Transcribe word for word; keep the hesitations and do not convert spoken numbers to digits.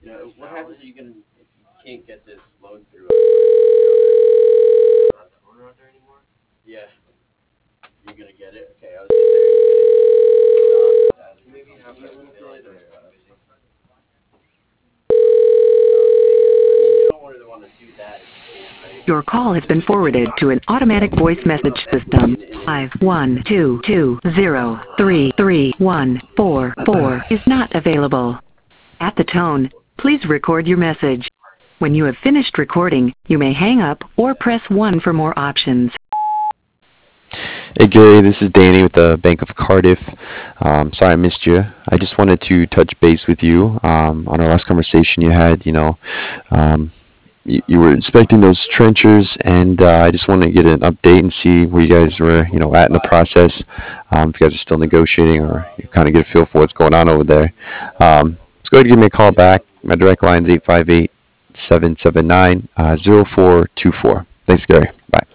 You know, what happens if you can if you can't get this loan through? Not owner out there anymore. Yeah, you're gonna get it. Okay, I was just there. Maybe have to email it or. Uh, you don't really want to do that if you can, right? Your call has been forwarded to an automatic voice message system. Five one two two zero three three one four four is not available. At the tone, please record your message. When you have finished recording, you may hang up or press one for more options. Hey Gary, this is Danny with the Bank of Cardiff. Um, sorry I missed you. I just wanted to touch base with you um, on our last conversation you had. You know, um, you, you were inspecting those trenchers, and uh, I just wanted to get an update and see where you guys were, you know, at in the process. Um, if you guys are still negotiating, or you kind of get a feel for what's going on over there. Um, let's go ahead and give me a call back. My direct line is eight five eight, seven seven nine, zero four two four. Thanks, Gary. Bye.